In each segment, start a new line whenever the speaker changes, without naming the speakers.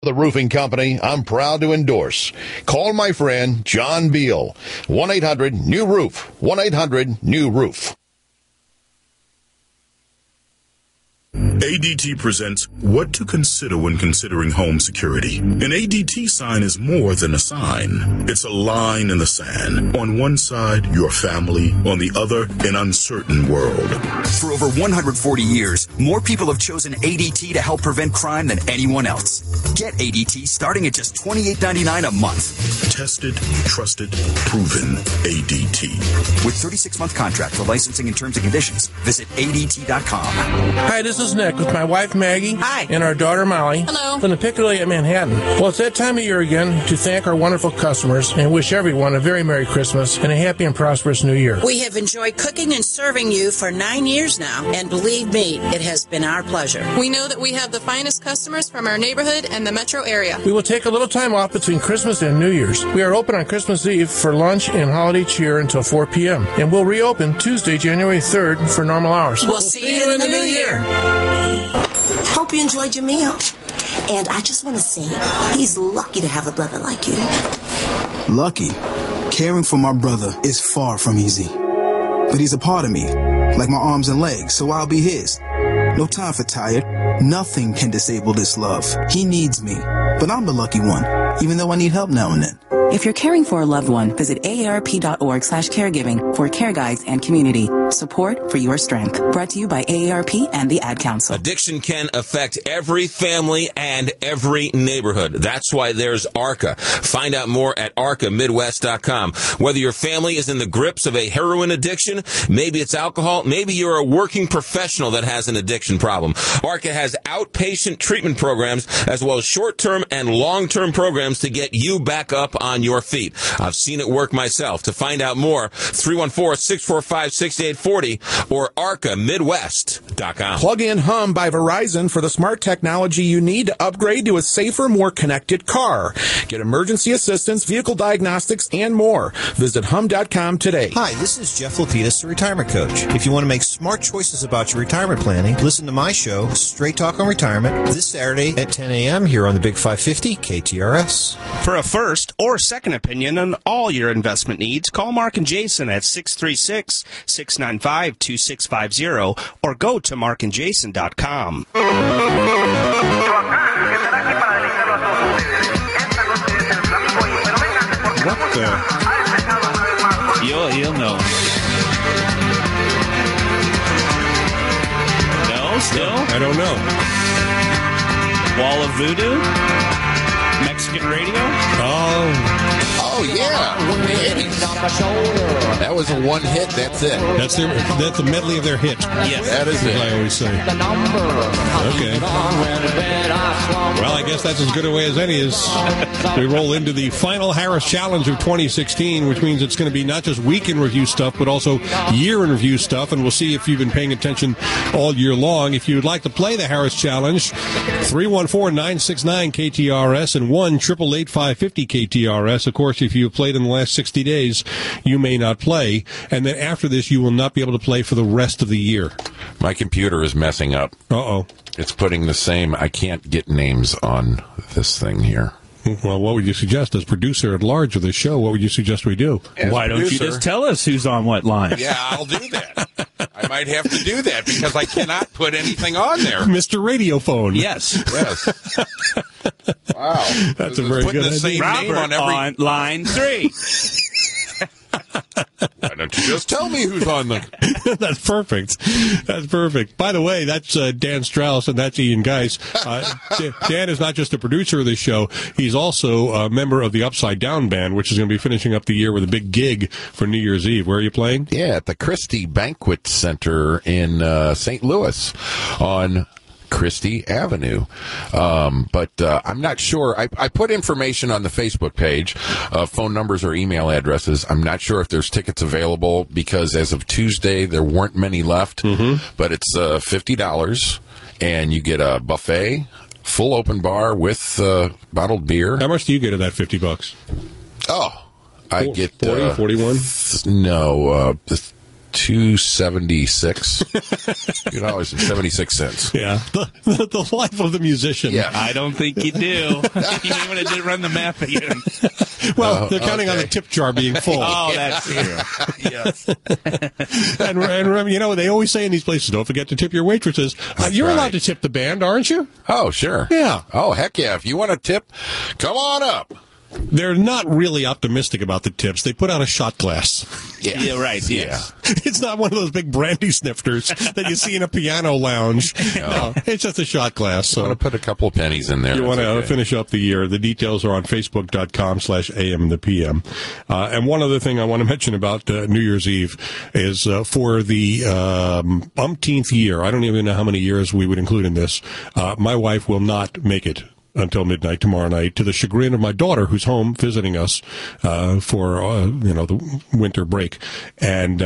the roofing company I'm proud to endorse. Call my friend John Beal. 1-800-NEW-ROOF. 1-800-NEW-ROOF.
ADT presents What to Consider When Considering Home Security. An ADT sign is more than a sign. It's a line in the sand. On one side, your family. On the other, an uncertain world.
For over 140 years, more people have chosen ADT to help prevent crime than anyone else. Get ADT starting at just $28.99 a month.
Tested, trusted, proven ADT.
With 36-month contract for licensing and terms and conditions, visit ADT.com.
Hi, this is Nick with my wife Maggie.
Hi.
And our daughter Molly.
Hello.
From the Piccadilly at Manhattan. Well, it's that time of year again to thank our wonderful customers and wish everyone a very Merry Christmas and a happy and prosperous New Year.
We have enjoyed cooking and serving you for 9 years now, and believe me, it has been our pleasure.
We know that we have the finest customers from our neighborhood and the metro area.
We will take a little time off between Christmas and New Year's. We are open on Christmas Eve for lunch and holiday cheer until 4 p.m. And we'll reopen Tuesday, January 3rd for normal hours.
We'll see you in the new year.
Hope you enjoyed your meal. And I just want to say, he's lucky to have a brother like you.
Lucky? Caring for my brother is far from easy. But he's a part of me, like my arms and legs, so I'll be his. No time for tired. Nothing can disable this love. He needs me, but I'm the lucky one, even though I need help now and then.
If you're caring for a loved one, visit aarp.org/caregiving for care guides and community support for your strength. Brought to you by AARP and the Ad Council.
Addiction can affect every family and every neighborhood. That's why there's ARCA. Find out more at arcamidwest.com. Whether your family is in the grips of a heroin addiction, maybe it's alcohol, maybe you're a working professional that has an addiction problem. ARCA has outpatient treatment programs as well as short-term and long-term programs to get you back up on your feet. I've seen it work myself. To find out more, 314-645-6840 or arcamidwest.com.
Plug in Hum by Verizon for the smart technology you need to upgrade to a safer, more connected car. Get emergency assistance, vehicle diagnostics, and more. Visit hum.com today.
Hi, this is Jeff Lapidus, the retirement coach. If you want to make smart choices about your retirement planning, listen to my show, Straight Talk on Retirement, this Saturday at 10 a.m. here on the Big 550 KTRS.
For a first or second opinion on all your investment needs, call Mark and Jason at 636-695-2650 or go to markandjason.com.
What the? You'll know. No, still?
I don't know.
Wall of Voodoo? Mexican radio?
Oh yeah. That was a one hit. That's it.
That's a medley of their hit.
Yes.
That is it.
I always say. Okay. Well, I guess that's as good a way as any as we roll into the final Harris Challenge of 2016, which means it's going to be not just week in review stuff, but also year in review stuff. And we'll see if you've been paying attention all year long. If you would like to play the Harris Challenge, 314-969-KTRS and 1-888-550-KTRS. Of course, if you have played in the last 60 days, you may not play. And then after this, you will not be able to play for the rest of the year.
My computer is messing up.
Uh-oh.
It's putting the same. I can't get names on this thing here.
Well, what would you suggest as producer at large of the show? What would you suggest we do?
Why don't you just tell us who's on what line?
Yeah, I'll do that. I might have to do that because I cannot put anything on there.
Mr. Radiophone.
Yes.
Wow.
That's a very good idea.
Robert on line 3.
Why don't you just tell me who's on the...
That's perfect. That's perfect. By the way, that's Dan Strauss and that's Ian Geis. Dan is not just a producer of this show. He's also a member of the Upside Down Band, which is going to be finishing up the year with a big gig for New Year's Eve. Where are you playing?
Yeah, at the Christie Banquet Center in St. Louis on Christie Avenue. But I'm not sure. I put information on the Facebook page, phone numbers or email addresses. I'm not sure if there's tickets available because as of Tuesday, there weren't many left. Mm-hmm. But it's $50, and you get a buffet, full open bar with bottled beer.
How much do you get of that $50?
Oh, I get
40, 41?
No, $2.76. $2.76.
Yeah, the life of the musician.
Yeah.
I don't think you do. You may want to run the math again.
Well, they're counting on the tip jar being full.
Oh, that's true.
Yes.
And remember, they always say in these places, don't forget to tip your waitresses. You're allowed to tip the band, aren't you?
Oh, sure.
Yeah.
Oh, heck yeah. If you want a tip, come on up.
They're not really optimistic about the tips. They put out a shot glass.
Yeah, right. Yes.
It's not one of those big brandy snifters that you see in a piano lounge. No, it's just a shot glass. So
I want to put a couple of pennies in there.
You want to finish up the year. The details are on Facebook.com/AM the PM. And one other thing I want to mention about New Year's Eve is for the umpteenth year, I don't even know how many years we would include in this, my wife will not make it until midnight tomorrow night, to the chagrin of my daughter, who's home visiting us for the winter break. And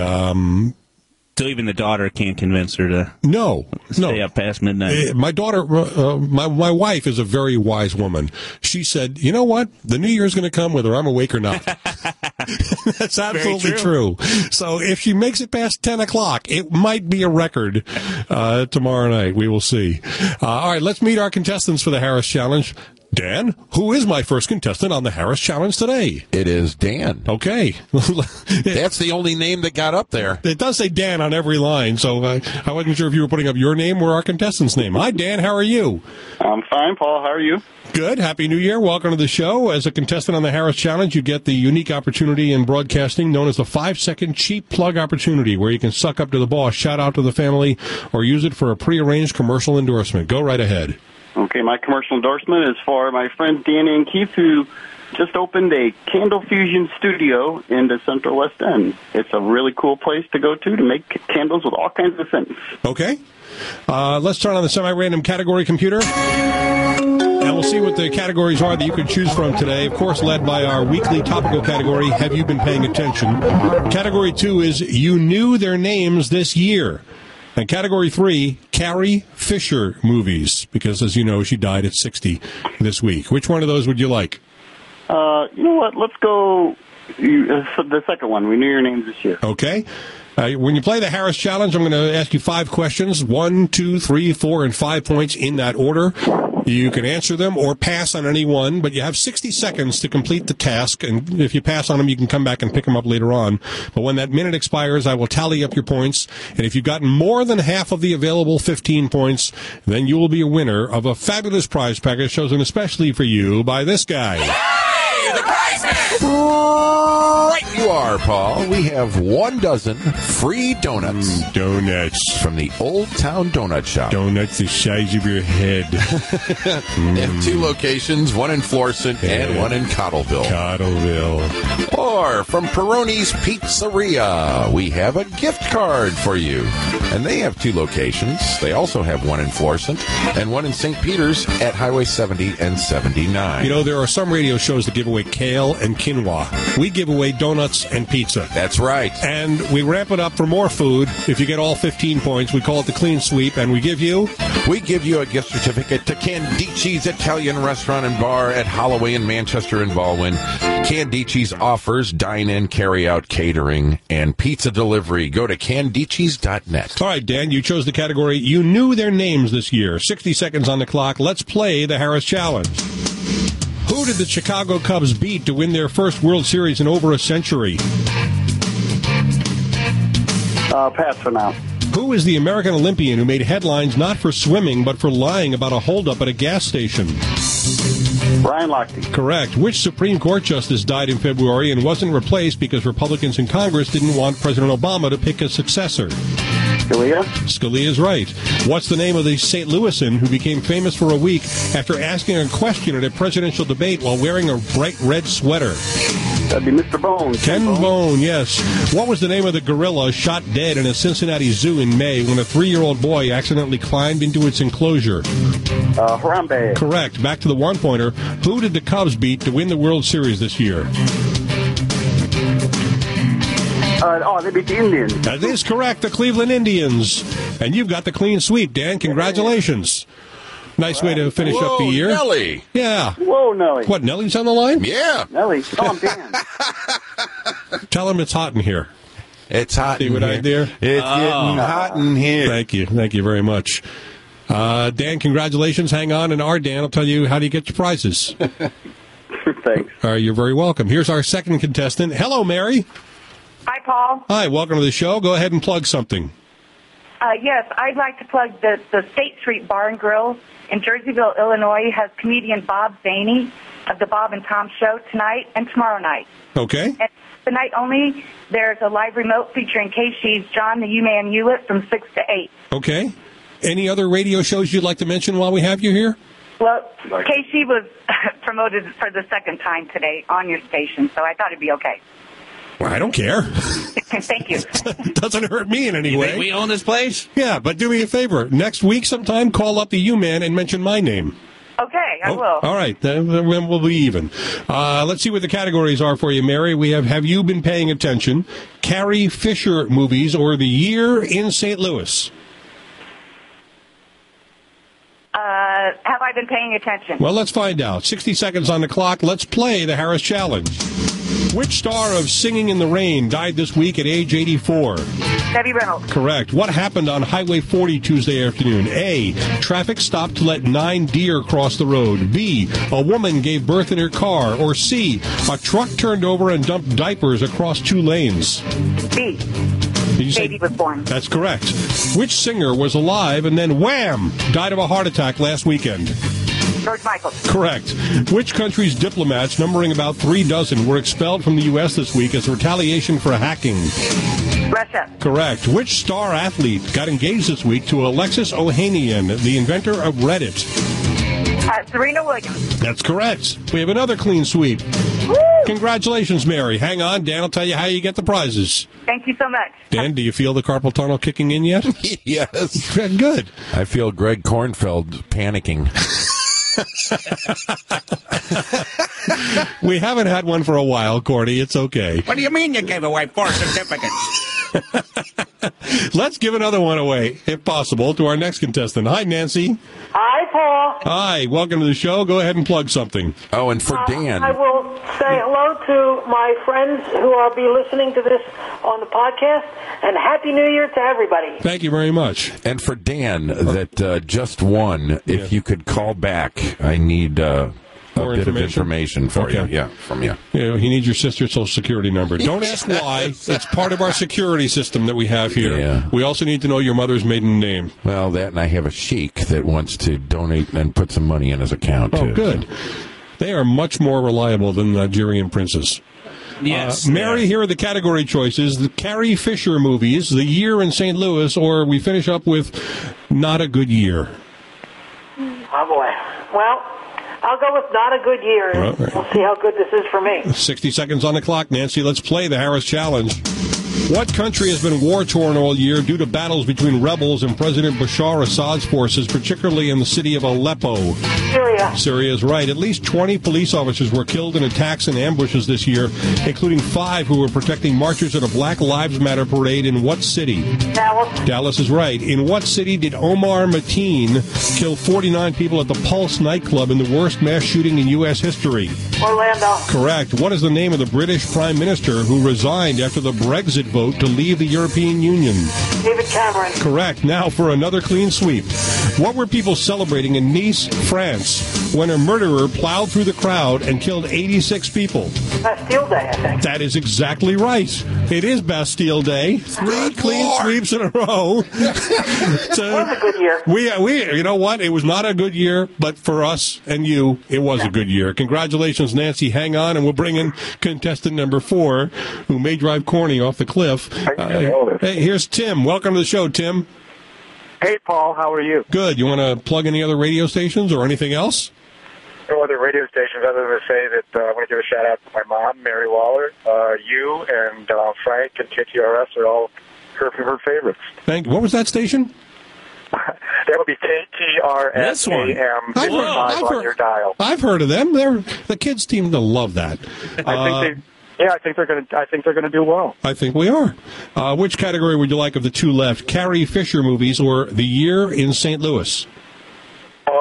so even the daughter can't convince her to stay up past midnight.
My daughter, my wife is a very wise woman. She said, you know what? The new year's going to come whether I'm awake or not. That's absolutely true. So if she makes it past 10 o'clock, it might be a record tomorrow night. We will see. All right, let's meet our contestants for the Harris Challenge. Dan, who is my first contestant on the Harris Challenge today?
It is Dan.
Okay.
That's the only name that got up there.
It does say Dan on every line, so I wasn't sure if you were putting up your name or our contestant's name. Hi, Dan. How are you?
I'm fine, Paul. How are you?
Good. Happy New Year. Welcome to the show. As a contestant on the Harris Challenge, you get the unique opportunity in broadcasting known as the 5-second cheap plug opportunity, where you can suck up to the boss, shout out to the family, or use it for a prearranged commercial endorsement. Go right ahead.
Okay, my commercial endorsement is for my friend Danny and Keith, who just opened a Candle Fusion studio in the Central West End. It's a really cool place to go to make candles with all kinds of scents.
Okay. Let's turn on the semi-random category computer, and we'll see what the categories are that you can choose from today. Of course, led by our weekly topical category, Have You Been Paying Attention? Category 2 is You Knew Their Names This Year. And Category 3, Carrie Fisher movies, because, as you know, she died at 60 this week. Which one of those would you like?
You know what? Let's go the second one. We Knew Your Names This Year.
Okay. When you play the Harris Challenge, I'm going to ask you 5 questions, 1, 2, 3, 4, and 5 points in that order. You can answer them or pass on any one, but you have 60 seconds to complete the task, and if you pass on them, you can come back and pick them up later on. But when that minute expires, I will tally up your points, and if you've gotten more than half of the available 15 points, then you will be a winner of a fabulous prize package chosen especially for you by this guy.
Hey, the prize pack! Right you are, Paul. We have 1 dozen free donuts.
Donuts.
From the Old Town Donut Shop.
Donuts the size of your head.
They have 2 locations, one in Florissant and one in Cottleville. Or from Peroni's Pizzeria, we have a gift card for you. And they have 2 locations. They also have one in Florissant and one in St. Peter's at Highway 70 and 79.
You know, there are some radio shows that give away kale and quinoa. We give away donuts and pizza.
That's right.
And we ramp it up for more food. If you get all 15 points, we call it the clean sweep, and we give you
a gift certificate to Candici's Italian Restaurant and Bar at Holloway in Manchester and Baldwin. Candici's offers dine-in, carry-out, catering, and pizza delivery. Go to candicis.net.
All right, Dan, you chose the category You Knew Their Names this year. 60 seconds on the clock. Let's play the Harris Challenge. Who did the Chicago Cubs beat to win their first World Series in over a century?
Pass for now.
Who is the American Olympian who made headlines not for swimming but for lying about a holdup at a gas station?
Brian Lochte.
Correct. Which Supreme Court justice died in February and wasn't replaced because Republicans in Congress didn't want President Obama to pick a successor?
Scalia?
Scalia's right. What's the name of the St. Louisan who became famous for a week after asking a question at a presidential debate while wearing a bright red sweater?
That'd be Mr. Bone.
Ken Bone, yes. What was the name of the gorilla shot dead in a Cincinnati zoo in May when a 3-year-old boy accidentally climbed into its enclosure?
Harambe.
Correct. Back to the one-pointer. Who did the Cubs beat to win the World Series this year?
They beat the Indians.
That is correct, the Cleveland Indians. And you've got the clean sweep, Dan. Congratulations. Nice way to finish up the year.
Nelly.
Yeah.
Whoa, Nelly.
What, Nelly's on the line?
Yeah.
Nelly. Oh, I'm Dan.
Tell him it's hot in here.
It's hot.
See
in
what
here.
I did?
It's getting hot in here.
Thank you very much. Dan, congratulations. Hang on, and Dan will tell you how do you get your prizes.
Thanks.
You're very welcome. Here's our second contestant. Hello, Mary.
Hi, Paul.
Hi, welcome to the show. Go ahead and plug something.
Yes, I'd like to plug the State Street Bar and Grill in Jerseyville, Illinois. Has comedian Bob Zaney of the Bob and Tom Show tonight and tomorrow night.
Okay.
And tonight only, there's a live remote featuring Casey's John the U-Man Hewlett from 6 to 8.
Okay. Any other radio shows you'd like to mention while we have you here?
Well, Casey was promoted for the second time today on your station, so I thought it'd be okay.
Well, I don't care.
Thank you.
Doesn't hurt me in any way.
Think we own this place?
Yeah, but do me a favor. Next week sometime, call up the U-Man and mention my name.
Okay, I will.
All right, then we'll be even. Let's see what the categories are for you, Mary. We have you been paying attention? Carrie Fisher movies or The Year in St. Louis?
Have I been paying attention?
Well, let's find out. 60 seconds on the clock. Let's play the Harris Challenge. Which star of Singing in the Rain died this week at age 84?
Debbie Reynolds.
Correct. What happened on Highway 40 Tuesday afternoon? A, traffic stopped to let 9 deer cross the road. B, a woman gave birth in her car. Or C, a truck turned over and dumped diapers across 2 lanes.
B. Baby was born.
That's correct. Which singer was alive and then wham, died of a heart attack last weekend?
George Michael.
Correct. Which country's diplomats, numbering about 3 dozen, were expelled from the U.S. this week as retaliation for hacking?
Russia.
Correct. Which star athlete got engaged this week to Alexis Ohanian, the inventor of Reddit?
Serena Williams.
That's correct. We have another clean sweep.
Woo!
Congratulations, Mary. Hang on. Dan will tell you how you get the prizes.
Thank you so much.
Dan, do you feel the carpal tunnel kicking in yet?
Yes.
Good.
I feel Greg Kornfeld panicking.
We haven't had one for a while, Cordy. It's okay.
What do you mean you gave away 4 certificates?
Let's give another one away, if possible, to our next contestant. Hi, Nancy.
Hi, Paul.
Hi. Welcome to the show. Go ahead and plug something.
Oh, and for Dan.
I will say hello to my friends who will be listening to this on the podcast, and Happy New Year to everybody.
Thank you very much.
And for Dan, that just won, if you could call back, I need a bit of information for you. Yeah, from you.
Yeah, he needs your sister's social security number. Don't ask why. It's part of our security system that we have here.
Yeah.
We also need to know your mother's maiden name.
Well, that, and I have a sheik that wants to donate and put some money in his account, too.
Oh, good. They are much more reliable than Nigerian princes.
Yes.
Mary, here are the category choices. The Carrie Fisher movies, The Year in St. Louis, or we finish up with Not a Good Year.
Oh, boy. Well, I'll go with Not a Good Year.
Right.
We'll see how good this is for me.
60 seconds on the clock, Nancy. Let's play the Harris Challenge. What country has been war-torn all year due to battles between rebels and President Bashar Assad's forces, particularly in the city of Aleppo?
Syria.
Syria is right. At least 20 police officers were killed in attacks and ambushes this year, including 5 who were protecting marchers at a Black Lives Matter parade in what city?
Dallas.
Dallas is right. In what city did Omar Mateen kill 49 people at the Pulse nightclub in the worst mass shooting in U.S. history?
Orlando.
Correct. What is the name of the British Prime Minister who resigned after the Brexit vote to leave the European Union?
David Cameron.
Correct. Now for another clean sweep. What were people celebrating in Nice, France, when a murderer plowed through the crowd and killed 86 people?
Bastille Day, I think.
That is exactly right. It is Bastille Day. 3 clean sweeps in a row.
It was a good year.
We, you know what? It was not a good year, but for us and you, it was a good year. Congratulations, Nancy. Hang on, and we'll bring in contestant number 4, who may drive Corny off the cliff. Hey, here's Tim. Welcome to the show, Tim.
Hey, Paul. How are you?
Good. You want to plug any other radio stations or anything else?
No other radio stations other than to say that I want to give a shout-out to my mom, Mary Waller. You and Frank and KTRS are all her favorites.
What was that station?
That would be KTRS AM 55 on your dial.
I've heard of them. The kids seem to love that.
I think they're going to do well.
I think we are. Which category would you like of the 2 left? Carrie Fisher movies or The Year in St. Louis?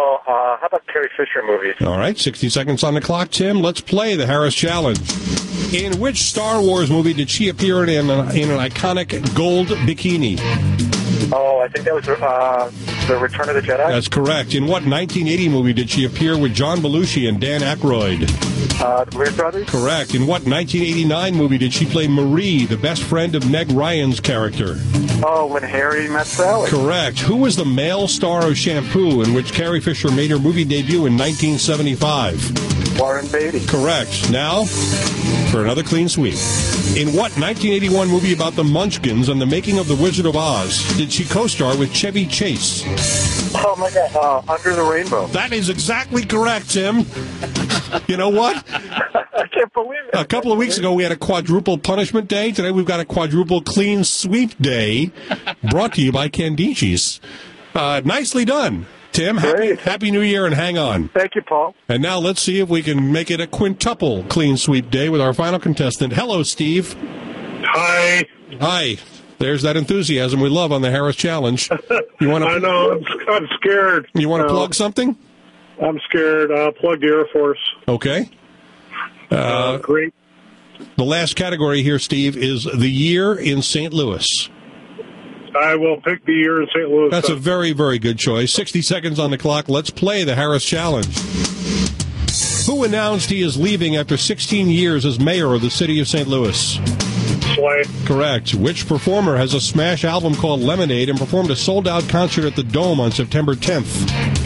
How about Carrie Fisher movies?
All right, 60 seconds on the clock, Tim. Let's play the Harris Challenge. In which Star Wars movie did she appear in an iconic gold bikini?
Oh, I think that was The Return of the Jedi?
That's correct. In what 1980 movie did she appear with John Belushi and Dan Aykroyd?
The Blues Brothers?
Correct. In what 1989 movie did she play Marie, the best friend of Meg Ryan's character?
Oh, When Harry Met Sally.
Correct. Who was the male star of Shampoo, in which Carrie Fisher made her movie debut in 1975?
Warren Beatty.
Correct. Now, for another clean sweep. In what 1981 movie about the Munchkins and the making of The Wizard of Oz did she co-star with Chevy Chase?
Oh, my God. Under the Rainbow.
That is exactly correct, Tim. You know what?
I can't believe it.
A couple of weeks ago, we had a quadruple punishment day. Today, we've got a quadruple clean sweep day, brought to you by Candice's. Nicely done, Tim. Happy New Year, and hang on.
Thank you, Paul.
And now let's see if we can make it a quintuple clean sweep day with our final contestant. Hello, Steve.
Hi.
Hi. There's that enthusiasm we love on the Harris Challenge. You want to?
I know. I'm scared.
You want to plug something?
I'm scared. Plug the Air Force.
Okay.
Great.
The last category here, Steve, is the year in St. Louis.
I will pick the year in St. Louis.
That's a very, very good choice. 60 seconds on the clock. Let's play the Harris Challenge. Who announced he is leaving after 16 years as mayor of the city of St. Louis?
Slay.
Correct. Which performer has a smash album called Lemonade and performed a sold-out concert at the Dome on September 10th?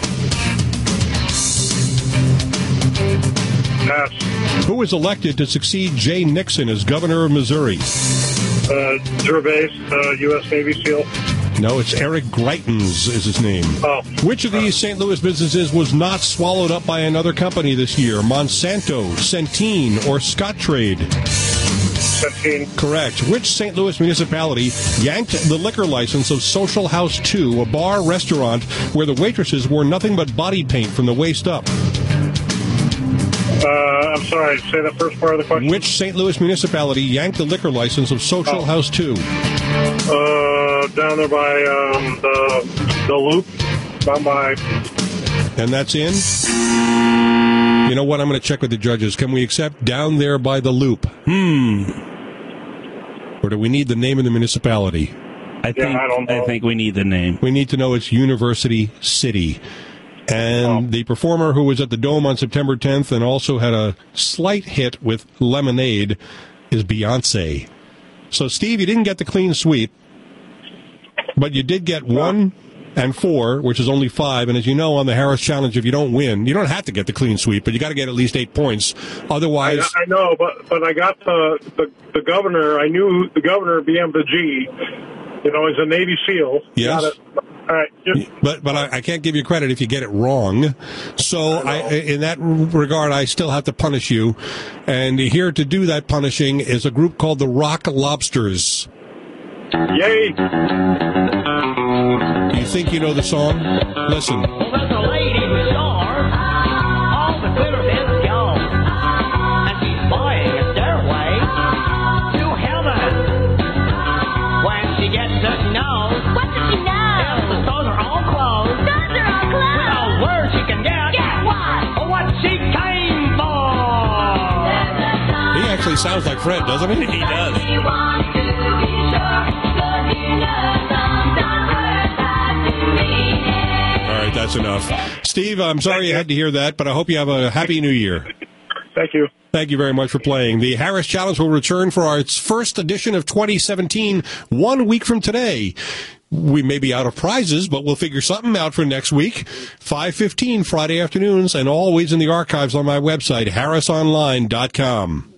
Pass.
Who was elected to succeed Jay Nixon as governor of Missouri?
Gervais, U.S. Navy SEAL.
No, it's Eric Greitens is his name.
Oh.
Which of these St. Louis businesses was not swallowed up by another company this year? Monsanto, Centene, or Scottrade?
Centene.
Correct. Which St. Louis municipality yanked the liquor license of Social House 2, a bar-restaurant where the waitresses wore nothing but body paint from the waist up?
I'm sorry, say the first part of the question.
Which St. Louis municipality yanked the liquor license of Social House 2?
Down there by the Loop. Down by...
And that's in? You know what? I'm going to check with the judges. Can we accept down there by the Loop? Or do we need the name of the municipality?
I think we need the name.
We need to know it's University City. And the performer who was at the Dome on September 10th and also had a slight hit with Lemonade is Beyonce. So, Steve, you didn't get the clean sweep, but you did get 1 and 4, which is only 5. And as you know, on the Harris Challenge, if you don't win, you don't have to get the clean sweep, but you got to get at least 8 points. Otherwise,
I know, but I got the governor. I knew the governor being the G. You know, he's a Navy SEAL.
Yes.
Got it. All right.
But I can't give you credit if you get it wrong. So in that regard, I still have to punish you. And here to do that punishing is a group called the Rock Lobsters.
Yay!
Do you think you know the song? Listen.
Well, there's a lady with stars. All the glitter is gone. And she's buying a stairway to heaven. When she gets to know.
What does she know?
If the stores are all closed.
Stores are all closed.
Well, where she can get.
Get what?
What she came for.
He actually sounds like Fred, doesn't he?
He does.
That's enough. Steve, I'm sorry you had to hear that, but I hope you have a happy new year.
Thank you.
Thank you very much for playing. The Harris Challenge will return for its first edition of 2017 1 week from today. We may be out of prizes, but we'll figure something out for next week. 5:15 Friday afternoons, and always in the archives on my website, harrisonline.com.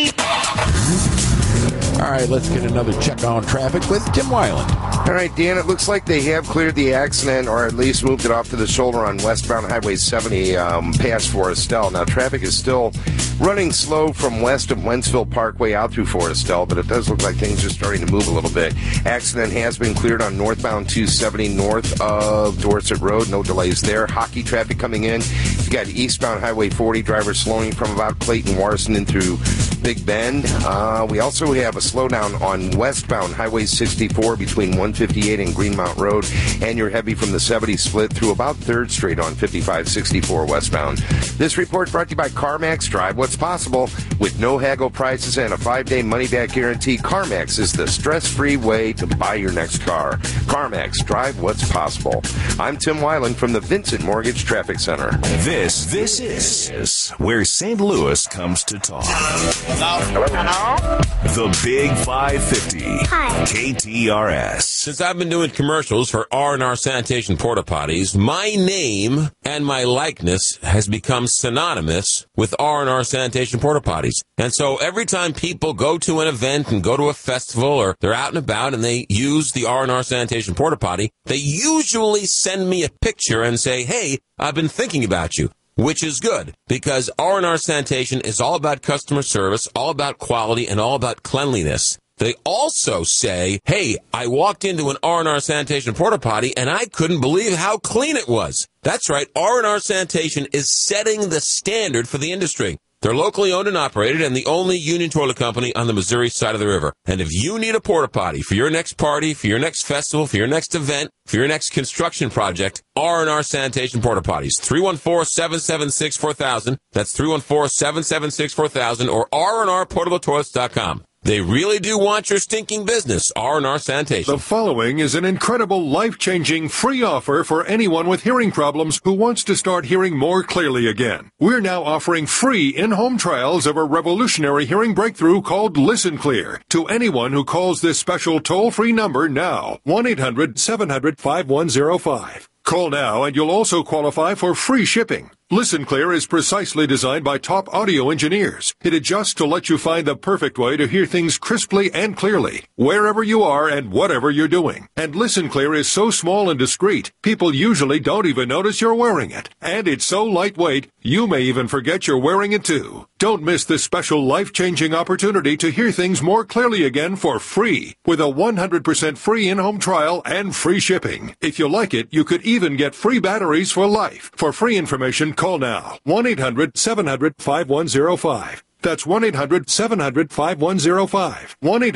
All right, let's get another check on traffic with Tim Weiland.
All right, Dan, it looks like they have cleared the accident, or at least moved it off to the shoulder on westbound Highway 70 past Forestell. Now, traffic is still running slow from west of Wentzville Parkway out through Forestell, but it does look like things are starting to move a little bit. Accident has been cleared on northbound 270 north of Dorset Road. No delays there. Hockey traffic coming in. You got eastbound Highway 40 drivers slowing from about Clayton Warson through Big Bend. We also have a slowdown on westbound Highway 64 between 158 and Greenmount Road, and you're heavy from the 70 split through about 3rd Street on 5564 westbound. This report brought to you by CarMax. Drive what's possible with no haggle prices and a 5-day money-back guarantee. CarMax is the stress-free way to buy your next car. CarMax, drive what's possible. I'm Tim Weiland from the Vincent Mortgage Traffic Center.
This is where St. Louis comes to talk.
Hello?
The Big 550.
Hi.
KTRS.
Since I've been doing commercials for R&R Sanitation Porta Potties, my name and my likeness has become synonymous with R&R Sanitation Porta Potties. And so every time people go to an event and go to a festival or they're out and about and they use the R&R Sanitation Porta Potty, they usually send me a picture and say, hey, I've been thinking about you. Which is good, because R&R Sanitation is all about customer service, all about quality, and all about cleanliness. They also say, hey, I walked into an R&R Sanitation porta potty, and I couldn't believe how clean it was. That's right, R&R Sanitation is setting the standard for the industry. They're locally owned and operated and the only union toilet company on the Missouri side of the river. And if you need a porta potty for your next party, for your next festival, for your next event, for your next construction project, R&R Sanitation Porta Potties, 314-776-4000. That's 314-776-4000 or rnrportabletoilets.com. They really do want your stinking business, R&R Sanitation.
The following is an incredible, life-changing, free offer for anyone with hearing problems who wants to start hearing more clearly again. We're now offering free in-home trials of a revolutionary hearing breakthrough called Listen Clear to anyone who calls this special toll-free number now, 1-800-700-5105. Call now and you'll also qualify for free shipping. Listen Clear is precisely designed by top audio engineers. It adjusts to let you find the perfect way to hear things crisply and clearly, wherever you are and whatever you're doing. And Listen Clear is so small and discreet, people usually don't even notice you're wearing it. And it's so lightweight, you may even forget you're wearing it too. Don't miss this special life-changing opportunity to hear things more clearly again for free, with a 100% free in-home trial and free shipping. If you like it, you could even get free batteries for life. For free information, call now. 1-800-700-5105. That's 1-800-700-5105.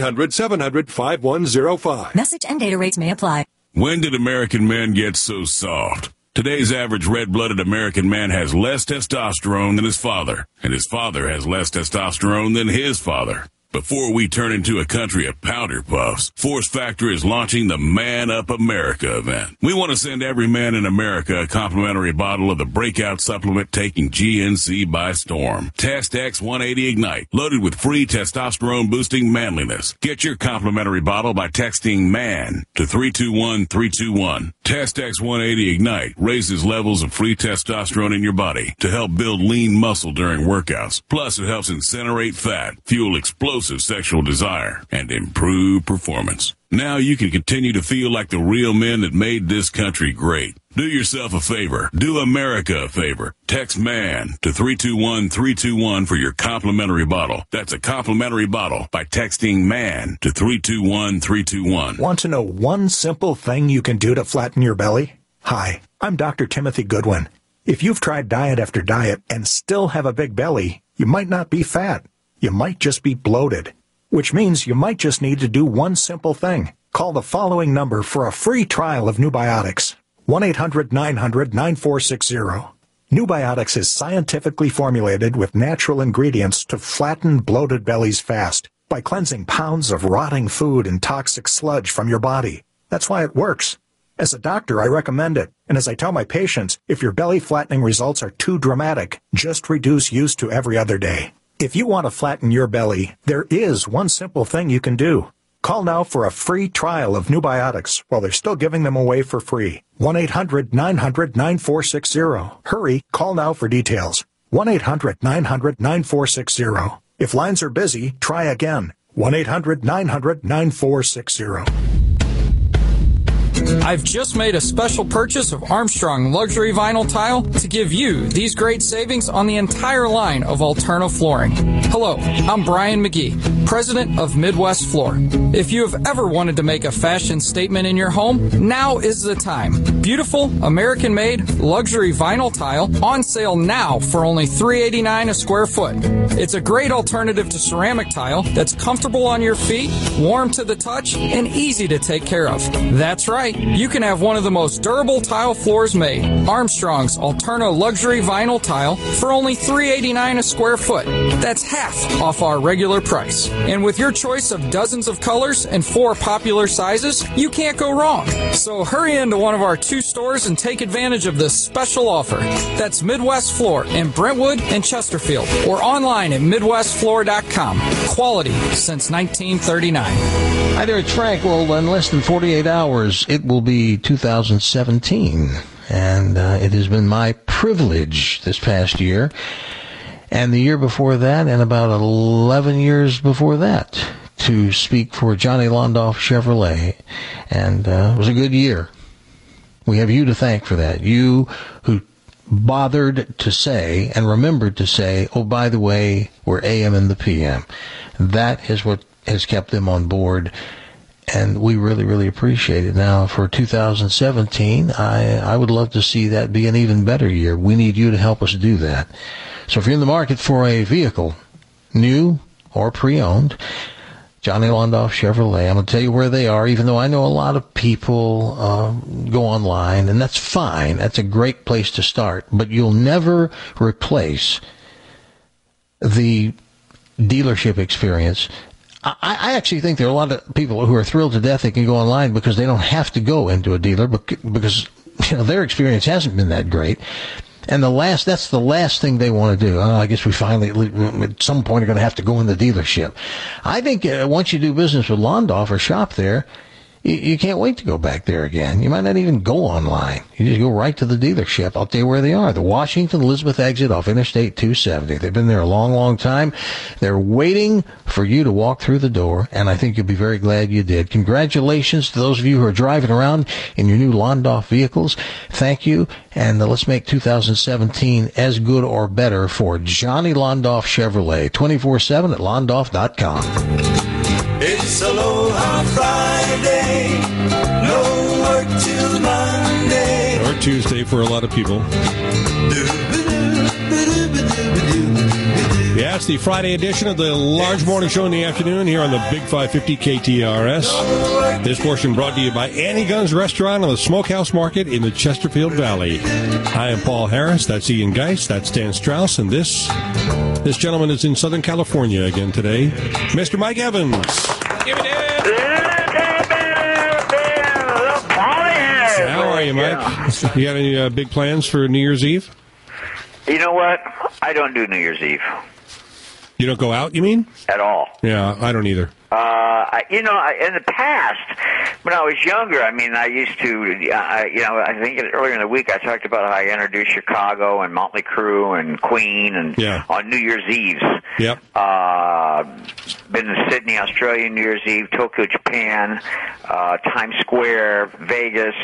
1-800-700-5105.
Message and data rates may apply.
When did American men get so soft? Today's average red-blooded American man has less testosterone than his father, and his father has less testosterone than his father. Before we turn into a country of powder puffs, Force Factor is launching the Man Up America event. We want to send every man in America a complimentary bottle of the breakout supplement taking GNC by storm. Test X 180 Ignite, loaded with free testosterone-boosting manliness. Get your complimentary bottle by texting MAN to 321-321. Test X 180 Ignite raises levels of free testosterone in your body to help build lean muscle during workouts. Plus, it helps incinerate fat, fuel explosive sexual desire, and improve performance. Now you can continue to feel like the real men that made this country great. Do yourself a favor. Do America a favor. Text MAN to 321-321 for your complimentary bottle. That's a complimentary bottle by texting MAN to 321-321.
Want to know one simple thing you can do to flatten your belly? Hi, I'm Dr. Timothy Goodwin. If you've tried diet after diet and still have a big belly, you might not be fat. You might just be bloated, which means you might just need to do one simple thing. Call the following number for a free trial of Nubiotics. 1-800-900-9460. Nubiotics is scientifically formulated with natural ingredients to flatten bloated bellies fast by cleansing pounds of rotting food and toxic sludge from your body. That's why it works. As a doctor, I recommend it. And as I tell my patients, if your belly flattening results are too dramatic, just reduce use to every other day. If you want to flatten your belly, there is one simple thing you can do. Call now for a free trial of Nubiotics while they're still giving them away for free. 1-800-900-9460. Hurry, call now for details. 1-800-900-9460. If lines are busy, try again. 1-800-900-9460.
I've just made a special purchase of Armstrong Luxury Vinyl Tile to give you these great savings on the entire line of Alterna flooring. Hello, I'm Brian McGee. president of Midwest Floor. If you have ever wanted to make a fashion statement in your home, now is the time. Beautiful, American-made, luxury vinyl tile on sale now for only $3.89 a square foot. It's a great alternative to ceramic tile that's comfortable on your feet, warm to the touch, and easy to take care of. That's right, you can have one of the most durable tile floors made. Armstrong's Alterna Luxury Vinyl Tile for only $3.89 a square foot. That's half off our regular price. And with your choice of dozens of colors and 4 popular sizes, you can't go wrong. So hurry into one of our 2 stores and take advantage of this special offer. That's Midwest Floor in Brentwood and Chesterfield, or online at MidwestFloor.com. Quality since 1939.
Hi there, it's Frank. Well, in less than 48 hours, it will be 2017. And it has been my privilege this past year, and the year before that, and about 11 years before that, to speak for Johnny Londoff Chevrolet. And it was a good year. We have you to thank for that. You who bothered to say and remembered to say, oh, by the way, we're AM and the PM. That is what has kept them on board. And we really, really appreciate it. Now, for 2017, I would love to see that be an even better year. We need you to help us do that. So if you're in the market for a vehicle, new or pre-owned, Johnny Londoff Chevrolet, I'm going to tell you where they are, even though I know a lot of people go online, and that's fine. That's a great place to start. But you'll never replace the dealership experience. I actually think there are a lot of people who are thrilled to death they can go online because they don't have to go into a dealer because their experience hasn't been that great. And that's the last thing they want to do. I guess we finally, at some point, are going to have to go in the dealership. I think once you do business with Londoff or shop there, you can't wait to go back there again. You might not even go online. You just go right to the dealership. I'll tell you where they are. The Washington Elizabeth exit off Interstate 270. They've been there a long, long time. They're waiting for you to walk through the door, and I think you'll be very glad you did. Congratulations to those of you who are driving around in your new Londoff vehicles. Thank you, and let's make 2017 as good or better for Johnny Londoff Chevrolet, 24/7 at londoff.com.
It's Aloha Friday, no work till Monday.
Or Tuesday for a lot of people. Yeah, it's the Friday edition of the Large Morning Show in the afternoon here on the Big 550 KTRS. This portion brought to you by Annie Gunn's Restaurant on the Smokehouse Market in the Chesterfield Valley. I am Paul Harris, that's Ian Geist, that's Dan Strauss, and this gentleman is in Southern California again today, Mr. Mike Evans.
Give it in.
How are you, Mike? You got any big plans for New Year's Eve?
You know what? I don't do New Year's Eve.
You don't go out, you mean?
At all.
Yeah, I don't either.
In the past, when I was younger, I used to, I think earlier in the week I talked about how I introduced Chicago and Motley Crue and Queen and on New Year's Eves.
Yep.
Been to Sydney, Australia, New Year's Eve, Tokyo, Japan, Times Square, Vegas,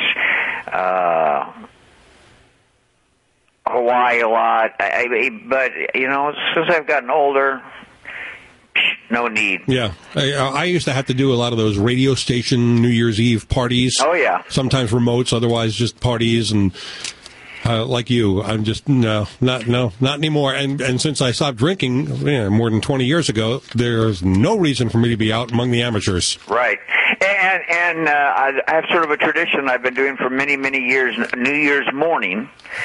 Hawaii a lot. But since I've gotten older, no need.
Yeah. I used to have to do a lot of those radio station New Year's Eve parties.
Oh, yeah.
Sometimes remotes, otherwise just parties. And like you, I'm just, not anymore. And since I stopped drinking more than 20 years ago, there's no reason for me to be out among the amateurs.
Right. And I have sort of a tradition I've been doing for many, many years, New Year's morning.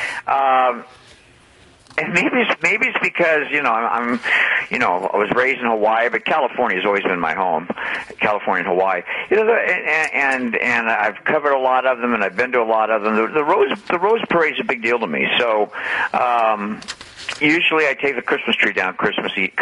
And maybe it's because, I was raised in Hawaii, but California has always been my home, California and Hawaii. And I've covered a lot of them, and I've been to a lot of them. The Rose Parade's a big deal to me. So, usually I take the Christmas tree down take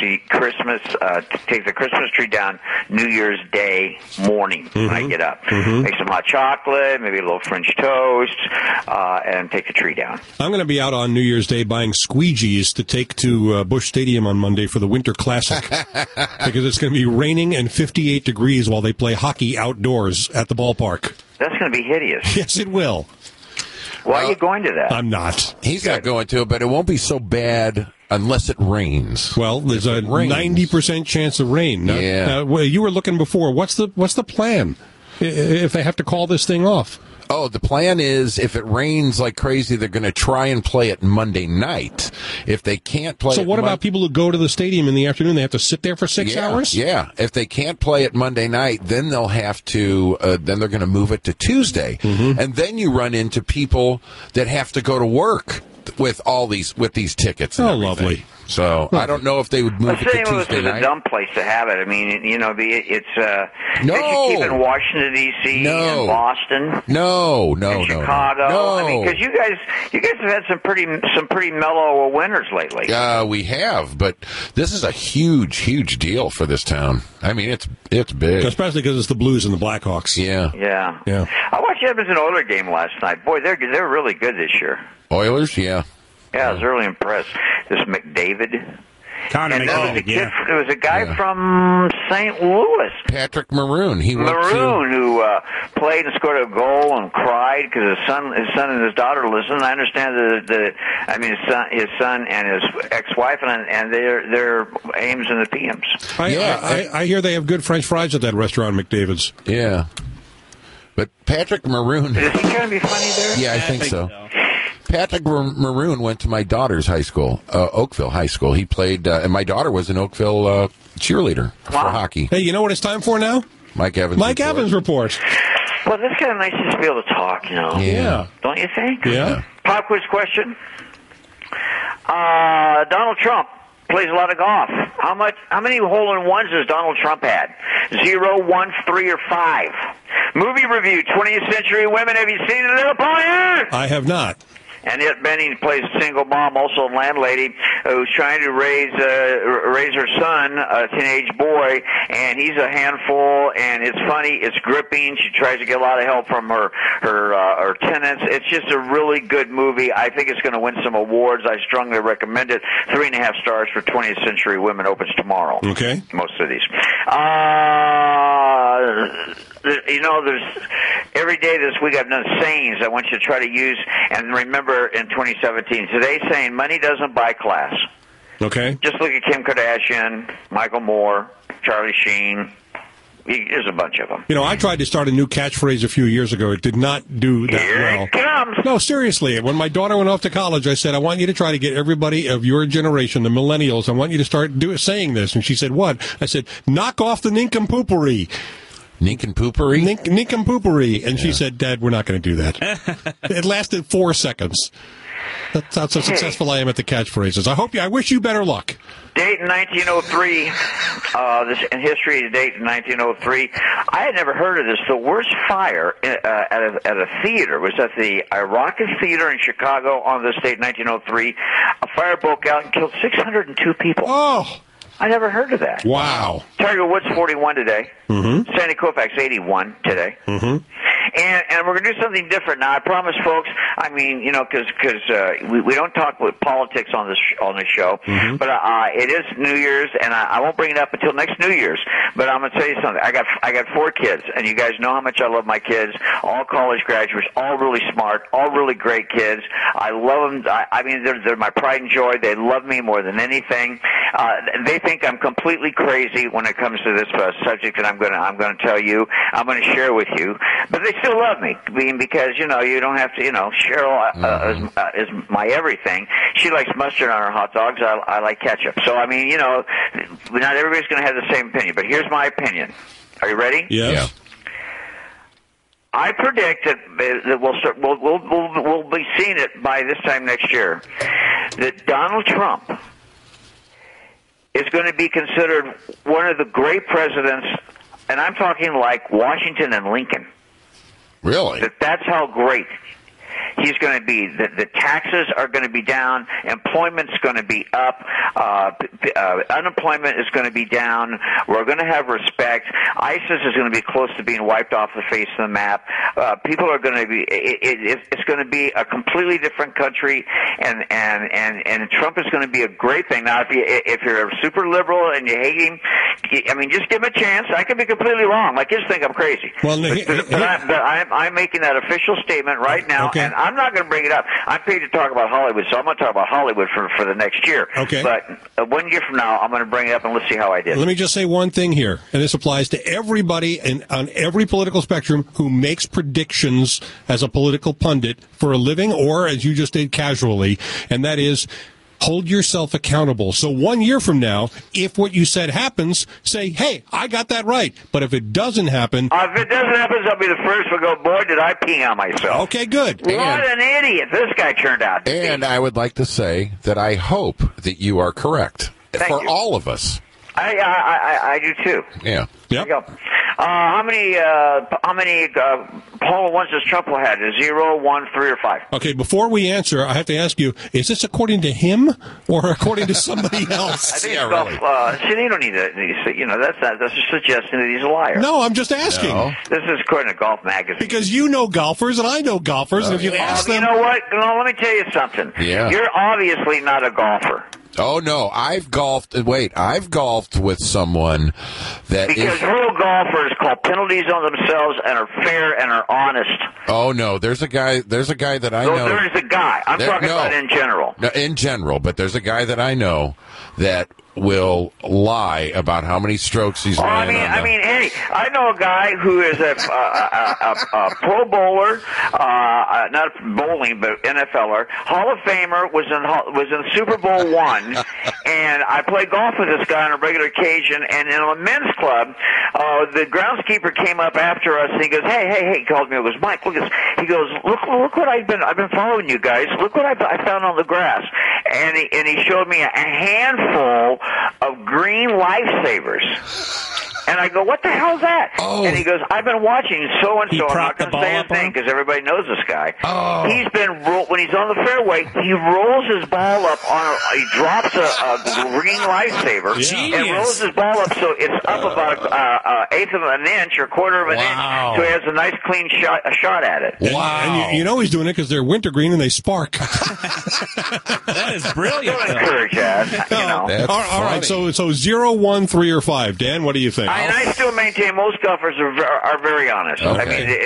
the Christmas tree down New Year's Day morning when I get up. Make some hot chocolate, maybe a little French toast, and take the tree down.
I'm going to be out on New Year's Day buying squeegees to take to Busch Stadium on Monday for the Winter Classic because it's going to be raining and 58 degrees while they play hockey outdoors at the ballpark.
That's going to be hideous.
Yes, it will.
Why are you going to that?
I'm not.
He's not going to, but it won't be so bad unless it rains.
Well, there's a 90% chance of rain.
Yeah.
Well, you were looking before. What's the plan if they have to call this thing off?
Oh, the plan is if it rains like crazy, they're going to try and play it Monday night. If they can't play it...
So what about people who go to the stadium in the afternoon? They have to sit there for 6 hours?
Yeah. If they can't play it Monday night, then they'll have to... then they're going to move it to Tuesday.
Mm-hmm.
And then you run into people that have to go to work with these tickets and everything.
Lovely.
So I don't know if they would move it to Tuesday
night. It's a dumb place to have it. I mean, it's they should keep it in Washington D.C. and Boston.
No,
Chicago.
No.
I mean, because you guys have had some pretty mellow winters lately.
We have, but this is a huge deal for this town. I mean, it's big,
especially because it's the Blues and the Blackhawks.
Yeah.
I watched the Edmonton Oilers game last night. Boy, they're really good this year.
Oilers, yeah.
Yeah, I was really impressed. This McDavid.
Connor McDavid,
There was a guy from St. Louis.
Patrick Maroon.
Who played and scored a goal and cried because his son and his daughter listened. I understand his son and his ex-wife, and their AMs and the PMs.
I hear they have good French fries at that restaurant, McDavid's.
Yeah. But Patrick Maroon...
Is he going to be funny there?
Yeah, I think so. Patrick Maroon went to my daughter's high school, Oakville High School. He played, and my daughter was an Oakville cheerleader for hockey.
Hey, you know what it's time for now?
Mike Evans report.
Well, that's kind of nice just to be able to talk,
Yeah.
Don't you think?
Yeah.
Pop quiz question. Donald Trump plays a lot of golf. How many hole-in-ones has Donald Trump had? 0, 1, 3, or 5? Movie review, 20th Century Women. Have you seen it, little pony?
I have not.
Annette Bening plays a single mom, also a landlady, who's trying to raise her son, a teenage boy, and he's a handful, and it's funny, it's gripping. She tries to get a lot of help from her tenants. It's just a really good movie. I think it's going to win some awards. I strongly recommend it. 3.5 stars for 20th Century Women opens tomorrow.
Okay.
Most of these. There's every day this week I've done sayings I want you to try to use and remember in 2017. Today's saying, money doesn't buy class.
Okay.
Just look at Kim Kardashian, Michael Moore, Charlie Sheen. There's a bunch of them.
I tried to start a new catchphrase a few years ago. It did not do that well.
Here it comes.
No, seriously. When my daughter went off to college, I said, I want you to try to get everybody of your generation, the millennials, I want you to start saying this. And she said, what? I said, knock off the nincompoopery.
Nincompoopery?
Nincompoopery. And she said, Dad, we're not going to do that. It lasted 4 seconds. That's how successful I am at the catchphrases. I wish you better luck.
Date in 1903. In history, date in 1903. I had never heard of this. The worst fire at a theater was at the Iraqi Theater in Chicago on this date in 1903. A fire broke out and killed 602 people.
Oh!
I never heard of that.
Wow.
Tiger Woods 41 today.
Mm-hmm.
Sandy Koufax 81 today.
Mm-hmm.
And we're going to do something different now. I promise, folks. I mean, because we don't talk with politics on this show,
mm-hmm.
but it is New Year's, and I won't bring it up until next New Year's. But I'm going to tell you something. I got 4 kids, and you guys know how much I love my kids. All college graduates, all really smart, all really great kids. I love them. I mean, they're my pride and joy. They love me more than anything. They think I'm completely crazy when it comes to this subject that I'm going to tell you. I'm going to share with you, but they still love me because you don't have to. Cheryl is my everything. She likes mustard on her hot dogs. I like ketchup. So I mean, not everybody's going to have the same opinion, but here's my opinion. Are you ready?
Yes.
Yeah.
I predict that we'll be seeing it by this time next year. That Donald Trump is going to be considered one of the great presidents, and I'm talking like Washington and Lincoln.
Really?
That's how great he's going to be. The taxes are going to be down. Employment's going to be up. Unemployment is going to be down. We're going to have respect. ISIS is going to be close to being wiped off the face of the map. People are going to be. It's going to be a completely different country, and Trump is going to be a great thing. Now, if you're a super liberal and you hate him, I mean, just give him a chance. I could be completely wrong. My kids think I'm crazy.
Well,
but I'm making that official statement right now,
okay.
and I'm not going to bring it up. I'm paid to talk about Hollywood, so I'm going to talk about Hollywood for the next year.
Okay.
But 1 year from now, I'm going to bring it up, and let's see how I did.
Let me just say one thing here, and this applies to everybody on every political spectrum who makes predictions as a political pundit for a living or, as you just did, casually, and that is hold yourself accountable. So 1 year from now, if what you said happens, say, hey, I got that right. But if it doesn't happen...
if it doesn't happen, I'll be the first to go, boy, did I pee on myself.
Okay, good.
What an idiot this guy turned out to be.
And I would like to say that I hope that you are correct.
Thank
for
you.
all of us.
I do too.
Yeah.
Yep. How many poll ones does Trump will have? 0, 1, 3, or 5?
Okay, before we answer, I have to ask you, is this according to him or according to somebody else?
I think it's golf. See, they don't need to, that's just suggesting that he's a liar.
No, I'm just asking. No.
This is according to Golf Magazine.
Because you know golfers and I know golfers, and if you ask them...
You know what? No, let me tell you something.
Yeah.
You're obviously not a golfer.
Oh, no, I've golfed with someone that
because real golfers call penalties on themselves and are fair and are honest.
Oh, no, there's a guy that I know.
There's a guy. I'm talking about in general.
No, in general, but there's a guy that I know that will lie about how many strokes he's made.
I mean, hey, I know a guy who is a pro bowler, not bowling, but NFLer, Hall of Famer, was in Super Bowl I, and I play golf with this guy on a regular occasion. And in a men's club, the groundskeeper came up after us, and he goes, "Hey!" He called me. He goes, "Mike, look at this." He goes, "Look what I've been following you guys. Look what I found on the grass." And he showed me a handful of green lifesavers. And I go, what the hell's that? Oh. And he goes, I've been watching so-and-so. I'm not going to say his name because everybody knows this guy.
Oh.
He's been, when he's on the fairway, he rolls his ball up he drops a green lifesaver and rolls his ball up so it's up about an eighth of an inch or quarter of an inch, so he has a nice clean shot at it.
Wow. And you know he's doing it because they're wintergreen and they spark.
That is brilliant.
Don't encourage that.
All right, so 0, 1, 3, or 5. Dan, what do you think?
I still maintain most golfers are very honest.
Okay.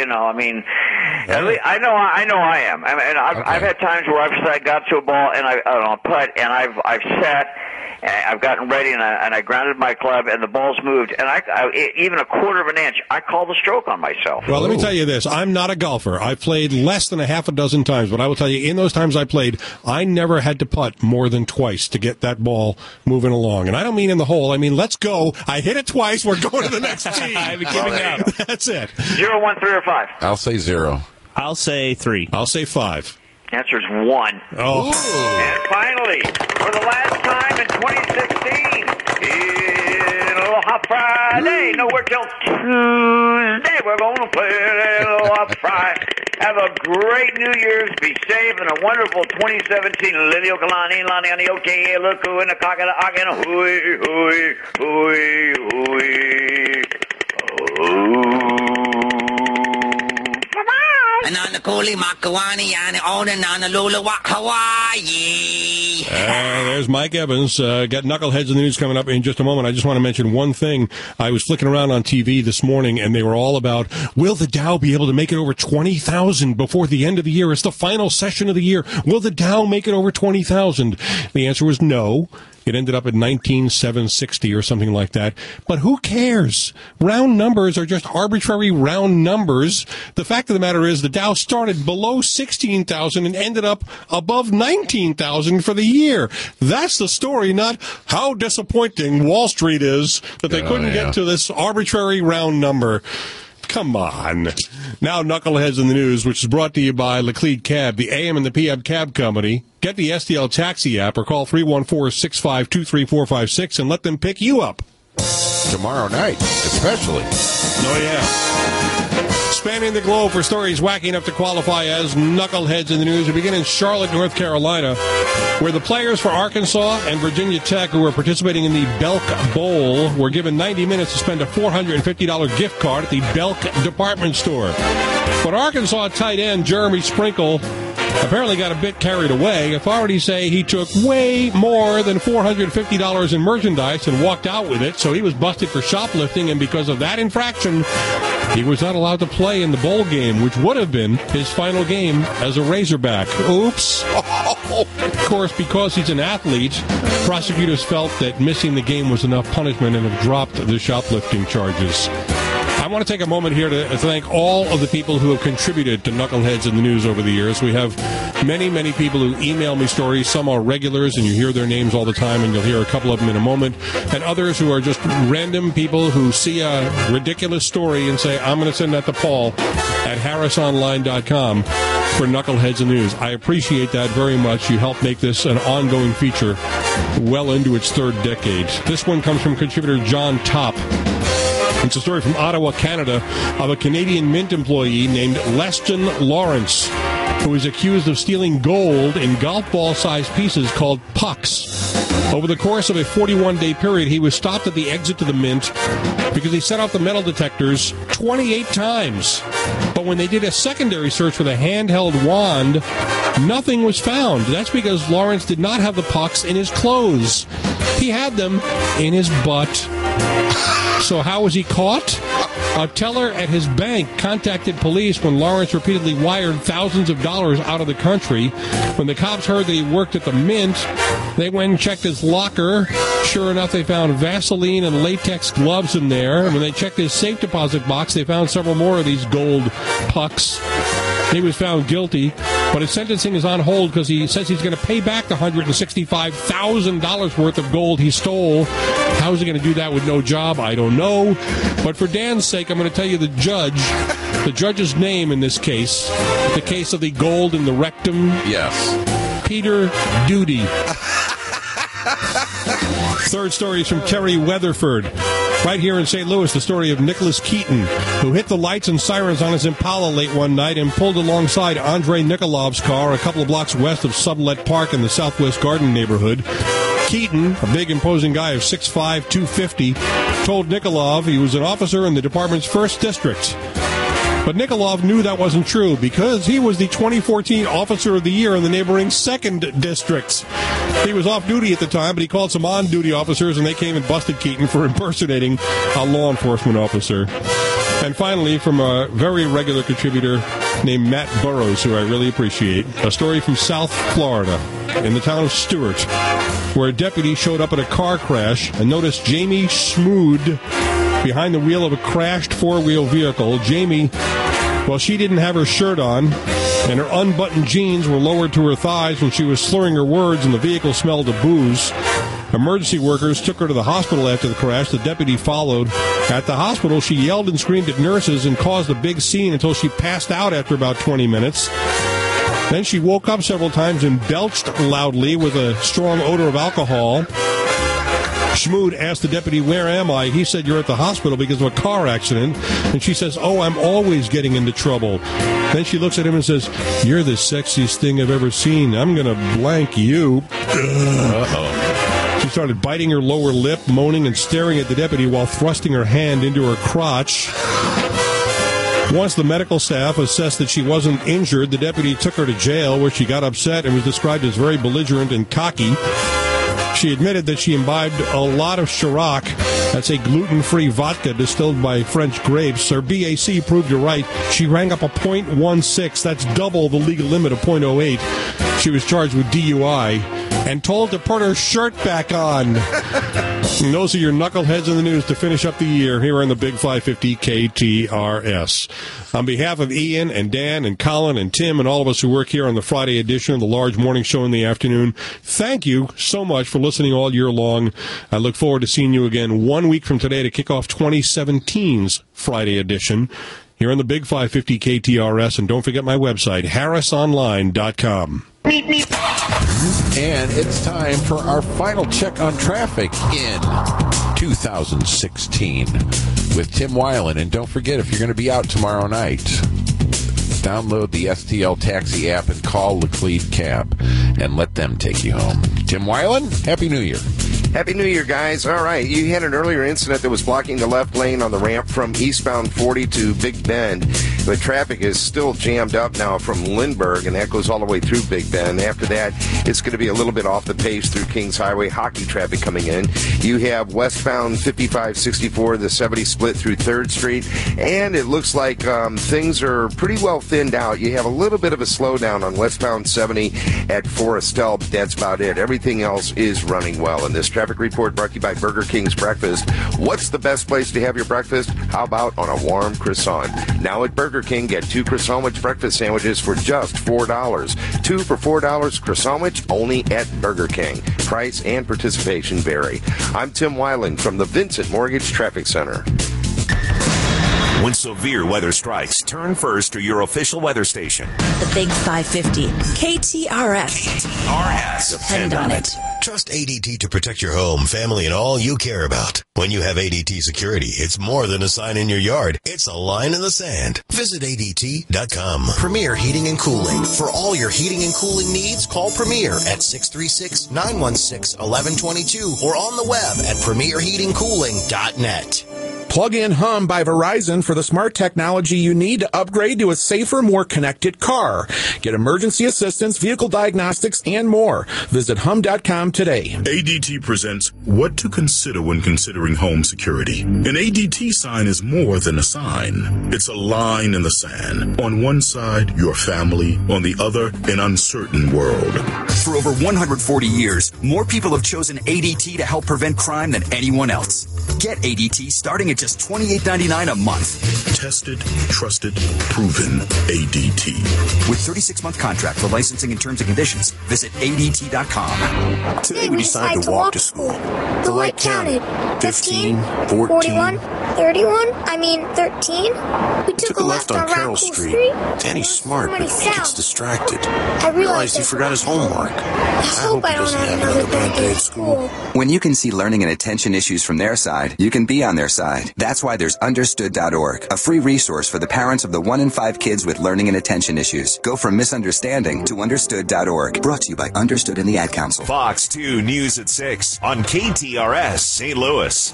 I know I am. I've had times where I got to a ball and I putt and I've sat. I've gotten ready and I grounded my club and the ball's moved and even a quarter of an inch. I call the stroke on myself.
Well, let me tell you this: I'm not a golfer. I've played less than a half a dozen times, but I will tell you, in those times I played, I never had to putt more than twice to get that ball moving along. And I don't mean in the hole. I mean, let's go. I hit it twice. We're going to the next tee.
I'm giving up.
That's it.
0, 1, 3, or 5.
I'll say 0.
I'll say 3.
I'll say 5.
Answer's 1.
Oh.
And finally, for the last time in 2016, Aloha Friday. No work till Tuesday. We're going to play Aloha Friday. Have a great New Year's. Be safe and a wonderful 2017. Lili Okalani, Lani Ani Oke, Luku, and a Kakana Akan, hui, hui, hui.
There's Mike Evans. Got Knuckleheads in the News coming up in just a moment. I just want to mention one thing. I was flicking around on TV this morning, and they were all about, will the Dow be able to make it over 20,000 before the end of the year? It's the final session of the year. Will the Dow make it over 20,000? The answer was no. It ended up at 19,760 or something like that. But who cares? Round numbers are just arbitrary round numbers. The fact of the matter is the Dow started below 16,000 and ended up above 19,000 for the year. That's the story, not how disappointing Wall Street is that they couldn't get to this arbitrary round number. Come on. Now, Knuckleheads in the News, which is brought to you by Laclede Cab, the AM and the PM Cab Company. Get the STL Taxi app or call 314-652-3456 and let them pick you up.
Tomorrow night, especially.
Oh, yeah. Spanning the globe for stories wacky enough to qualify as Knuckleheads in the News. We begin in Charlotte, North Carolina, where the players for Arkansas and Virginia Tech who were participating in the Belk Bowl were given 90 minutes to spend a $450 gift card at the Belk department store. But Arkansas tight end Jeremy Sprinkle apparently got a bit carried away. Authorities say he took way more than $450 in merchandise and walked out with it, so he was busted for shoplifting, and because of that infraction, he was not allowed to play in the bowl game, which would have been his final game as a Razorback. Oops. Of course, because he's an athlete, prosecutors felt that missing the game was enough punishment and have dropped the shoplifting charges. I want to take a moment here to thank all of the people who have contributed to Knuckleheads in the News over the years. We have many, many people who email me stories. Some are regulars, and you hear their names all the time, and you'll hear a couple of them in a moment. And others who are just random people who see a ridiculous story and say, I'm going to send that to Paul at harrisonline.com for Knuckleheads in the News. I appreciate that very much. You help make this an ongoing feature well into its third decade. This one comes from contributor John Topp. It's a story from Ottawa, Canada, of a Canadian Mint employee named Leston Lawrence, who is accused of stealing gold in golf ball-sized pieces called pucks. Over the course of a 41-day period, he was stopped at the exit to the Mint because he set off the metal detectors 28 times. But when they did a secondary search with a handheld wand, nothing was found. That's because Lawrence did not have the pucks in his clothes. He had them in his butt. So how was he caught? A teller at his bank contacted police when Lawrence repeatedly wired thousands of dollars out of the country. When the cops heard that he worked at the Mint, they went and checked his locker. Sure enough, they found Vaseline and latex gloves in there. And when they checked his safe deposit box, they found several more of these gold pucks. He was found guilty, but his sentencing is on hold because he says he's going to pay back the $165,000 worth of gold he stole. How is he going to do that with no job? I don't know. But for Dan's sake, I'm going to tell you the judge's name in this case, the case of the gold in the rectum.
Yes.
Peter Duty. Third story is from Terry Weatherford. Right here in St. Louis, the story of Nicholas Keaton, who hit the lights and sirens on his Impala late one night and pulled alongside Andrei Nikolov's car a couple of blocks west of Sublet Park in the Southwest Garden neighborhood. Keaton, a big, imposing guy of 6'5", 250, told Nikolov he was an officer in the department's 1st District. But Nikolov knew that wasn't true because he was the 2014 Officer of the Year in the neighboring 2nd District. He was off duty at the time, but he called some on-duty officers, and they came and busted Keaton for impersonating a law enforcement officer. And finally, from a very regular contributor named Matt Burrows, who I really appreciate, a story from South Florida in the town of Stewart, where a deputy showed up at a car crash and noticed Jamie Smood behind the wheel of a crashed four-wheel vehicle. Jamie, well, she didn't have her shirt on, and her unbuttoned jeans were lowered to her thighs when she was slurring her words, and the vehicle smelled of booze. Emergency workers took her to the hospital after the crash. The deputy followed. At the hospital, she yelled and screamed at nurses and caused a big scene until she passed out after about 20 minutes. Then she woke up several times and belched loudly with a strong odor of alcohol. Schmood asked the deputy, "Where am I?" He said, "You're at the hospital because of a car accident." And she says, "Oh, I'm always getting into trouble." Then she looks at him and says, "You're the sexiest thing I've ever seen. I'm going to blank you." Uh-oh. She started biting her lower lip, moaning and staring at the deputy while thrusting her hand into her crotch. Once the medical staff assessed that she wasn't injured, the deputy took her to jail, where she got upset and was described as very belligerent and cocky. She admitted that she imbibed a lot of Ciroc. That's a gluten-free vodka distilled by French grapes. Her BAC proved her right. She rang up a .16. That's double the legal limit of .08. She was charged with DUI and told to put her shirt back on. And those are your knuckleheads in the news to finish up the year here on the Big 550 KTRS. On behalf of Ian and Dan and Colin and Tim and all of us who work here on the Friday edition of the large morning show in the afternoon, thank you so much for listening all year long. I look forward to seeing you again 1 week from today to kick off 2017's Friday edition here on the Big 550 KTRS. And don't forget my website, harrisonline.com.
And it's time for our final check on traffic in 2016 with Tim Weiland. And don't forget, if you're going to be out tomorrow night, download the STL Taxi app and call Laclede Cab and let them take you home. Tim Weiland, Happy New Year.
Happy New Year, guys. All right, you had an earlier incident that was blocking the left lane on the ramp from eastbound 40 to Big Bend. But traffic is still jammed up now from Lindbergh, and that goes all the way through Big Bend. After that, it's going to be a little bit off the pace through Kings Highway. Hockey traffic coming in. You have westbound 55-64, the 70 split through 3rd Street, and it looks like things are pretty well thinned out. You have a little bit of a slowdown on westbound 70 at Forestel, but that's about it. Everything else is running well. And this traffic report brought to you by Burger King's Breakfast. What's the best place to have your breakfast? How about on a warm croissant? Now at Burger King, get 2 croissant breakfast sandwiches for just $4. 2 for $4 croissant only at Burger King. Price and participation vary. I'm Tim Weiland from the Vincent Mortgage Traffic Center.
When severe weather strikes, turn first to your official weather station.
The Big 550. KTRS.
KTRS.
Depend on it.
Trust ADT to protect your home, family, and all you care about. When you have ADT security, it's more than a sign in your yard. It's a line in the sand. Visit ADT.com. Premier Heating and Cooling. For all your heating and cooling needs, call Premier at 636-916-1122 or on the web at premierheatingcooling.net.
Plug in Hum by Verizon for the smart technology you need to upgrade to a safer, more connected car. Get emergency assistance, vehicle diagnostics, and more. Visit hum.com today.
ADT presents What to Consider When Considering Home Security. An ADT sign is more than a sign. It's a line in the sand. On one side, your family. On the other, an uncertain world.
For over 140 years, more people have chosen ADT to help prevent crime than anyone else. Get ADT starting at just $28.99 a month.
Tested, trusted, proven ADT.
With 36-month contract for licensing and terms and conditions, visit ADT.com.
Today we decided to walk to school. The light counted. 15, 14, 13. We took a left on Carroll Street. Danny's smart, but he gets distracted. I realized he forgot his homework. I hope I don't have another bad day at school.
When you can see learning and attention issues from their side, you can be on their side. That's why there's Understood.org, a free resource for the parents of the 1 in 5 kids with learning and attention issues. Go from misunderstanding to Understood.org. Brought to you by Understood and the Ad Council.
Fox 2 News at 6 on KTRS St. Louis.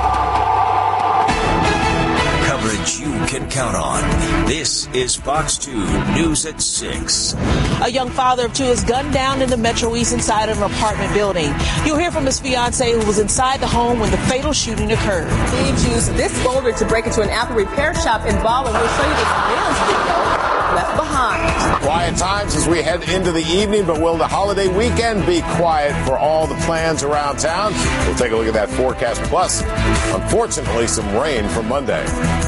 Coverage you can count on. This is Fox 2 News at 6.
A young father of 2 is gunned down in the Metro East inside of an apartment building. You'll hear from his fiancée who was inside the home when the fatal shooting occurred.
Thieves used this boulder to break into an Apple repair shop in Ballin. We'll show you this Wills video left behind.
Quiet times as we head into the evening, but will the holiday weekend be quiet for all the plans around town? We'll take a look at that forecast. Plus, unfortunately, some rain for Monday.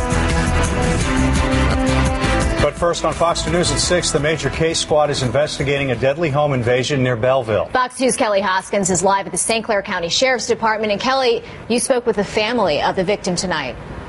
But first on Fox 2 News at 6, the Major Case Squad is investigating a deadly home invasion near Belleville.
Fox 2's Kelly Hoskins is live at the St. Clair County Sheriff's Department. And Kelly, you spoke with the family of the victim tonight.